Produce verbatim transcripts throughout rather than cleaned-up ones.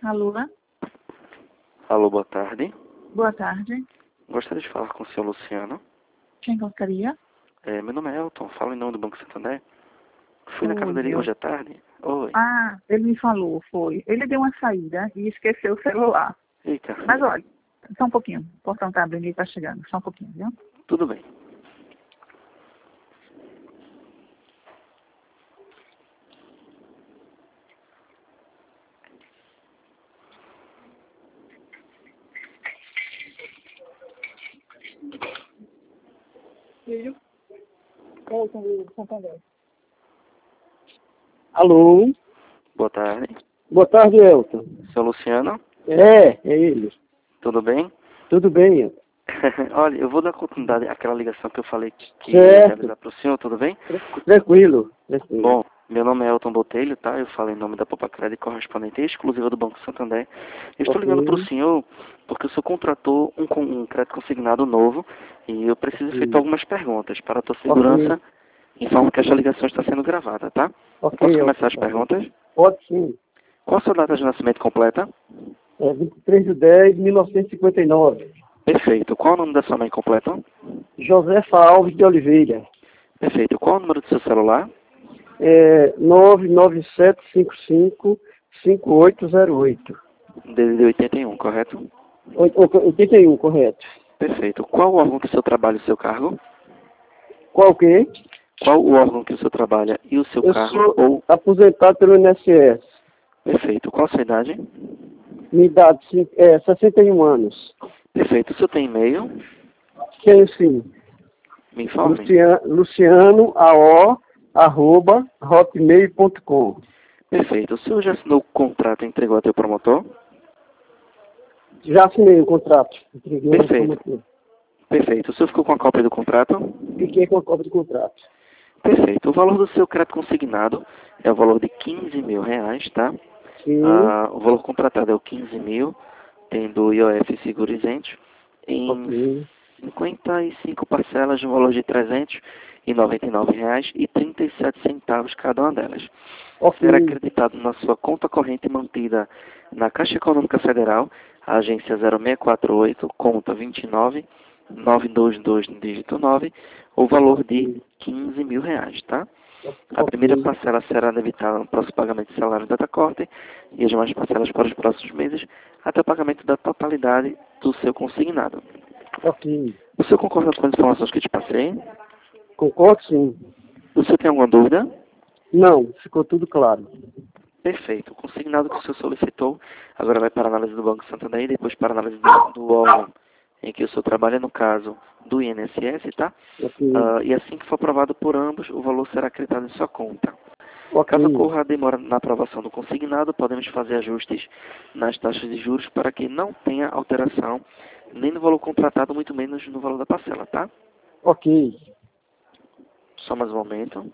Alô? Alô, boa tarde. Boa tarde. Gostaria de falar com o senhor Luciano. Quem gostaria? É, meu nome é Elton, falo em nome do Banco Santander. Fui na casa Oi, dele eu... hoje à tarde. Oi. Ah, ele me falou, foi. Ele deu uma saída e esqueceu o celular. Eita. Mas olha, só um pouquinho. O portão tá abrindo e ele tá chegando. Só um pouquinho, viu? Tudo bem. Filho? Elton, do Santander. Alô? Boa tarde. Boa tarde, Elton. Senhor Luciano, É, é ele. tudo bem? Tudo bem, Elton? Olha, eu vou dar continuidade àquela ligação que eu falei que, que ia Certo. realizar para o senhor, tudo bem? Tranquilo, tranquilo. Bom, meu nome é Elton Botelho, tá? Eu falo em nome da Popa Crédito, correspondente exclusiva do Banco Santander. Eu estou Ok. ligando para o senhor porque o senhor contratou um, con- um crédito consignado novo e eu preciso Ok. efetuar algumas perguntas para a tua segurança. Informo que esta ligação está sendo gravada, tá? Ok, Posso Elton, começar as tá. perguntas? Pode sim. Qual a sua data de nascimento completa? É vinte e três de dez de mil novecentos e cinquenta e nove. Perfeito. Qual o nome da sua mãe completa? Josefa Alves de Oliveira. Perfeito. Qual o número do seu celular? É nove nove sete cinco cinco cinco oito zero oito. D D D oitenta e um, correto? oitenta e um, correto. Perfeito. Qual o órgão que o senhor trabalha e o seu cargo? Qual o quê? Qual o órgão que o senhor trabalha e o seu Eu cargo? sou Ou... aposentado pelo I N S S. Perfeito. Qual a sua idade? Minha idade cin- é sessenta e um anos. Perfeito. O senhor tem e-mail? Tenho sim. Me informe. Luciano, Luciano A O, arroba, hotmail ponto com. Perfeito. O senhor já assinou o contrato e entregou até o promotor? Já assinei o contrato. Entreguei ao Perfeito. promotor. Perfeito. O senhor ficou com a cópia do contrato? Fiquei com a cópia do contrato. Perfeito. O valor do seu crédito consignado é o valor de quinze mil reais, tá? Sim. Ah, o valor contratado é o quinze mil, tendo I O F e seguro isento, em Ok. cinquenta e cinco parcelas de um valor de trezentos e noventa e nove reais e trinta e sete centavos cada uma delas. Ok. Será acreditado na sua conta corrente mantida na Caixa Econômica Federal, a agência zero seis quatro oito, conta vinte e nove, nove dois dois, dígito nove, o valor de quinze mil reais, tá? A primeira Ok. parcela será debitada no próximo pagamento de salário da corte e as demais parcelas para os próximos meses até o pagamento da totalidade do seu consignado. Ok. O senhor concorda com as informações que eu te passei? Concordo, sim. O senhor tem alguma dúvida? Não, ficou tudo claro. Perfeito. O consignado que o senhor solicitou agora vai para a análise do Banco Santander e depois para a análise do, do órgão em que o senhor trabalha, no caso do I N S S, tá? Ok. Ah, e assim que for aprovado por ambos, o valor será acreditado em sua conta. Ok. Caso ocorra a demora na aprovação do consignado, podemos fazer ajustes nas taxas de juros para que não tenha alteração nem no valor contratado, muito menos no valor da parcela, tá? Ok. Só mais um momento.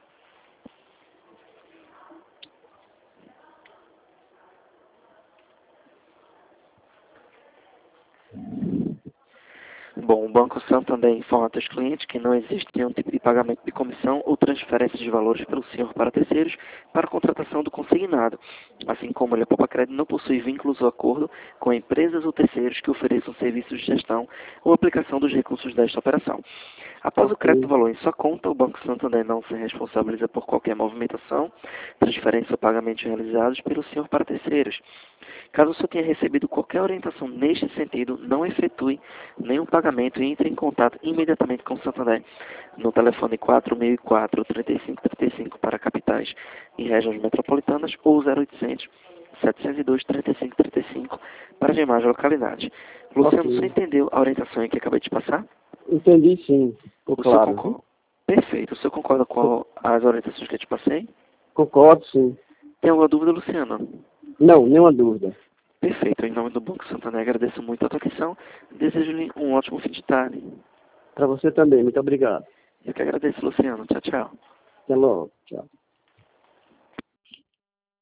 Bom, o Banco Santander informa aos clientes que não existe nenhum tipo de pagamento de comissão ou transferência de valores pelo senhor para terceiros para a contratação do consignado, assim como ele, a Popa Crédito, não possui vínculos ou acordo com empresas ou terceiros que ofereçam serviços de gestão ou aplicação dos recursos desta operação. Após o crédito do valor em sua conta, o Banco Santander não se responsabiliza por qualquer movimentação, transferência ou pagamentos realizados pelo senhor para terceiros. Caso o senhor tenha recebido qualquer orientação neste sentido, não efetue nenhum pagamento e entre em contato imediatamente com o Santander no telefone quatro mil e quatro, trinta e cinco trinta e cinco para capitais e regiões metropolitanas ou zero oitocentos, setecentos e dois, trinta e cinco trinta e cinco para demais localidades. Luciano, Ok. você entendeu a orientação que acabei de passar? Entendi, sim. Ficou O senhor claro. concorda? Perfeito. O senhor concorda com as orientações que eu te passei? Concordo, sim. Tem alguma dúvida, Luciano? Não, nenhuma dúvida. Perfeito. Em nome do Banco Santander, agradeço muito a tua atenção. Desejo-lhe um ótimo fim de tarde. Para você também. Muito obrigado. Eu que agradeço, Luciano. Tchau, tchau. Até logo. Tchau.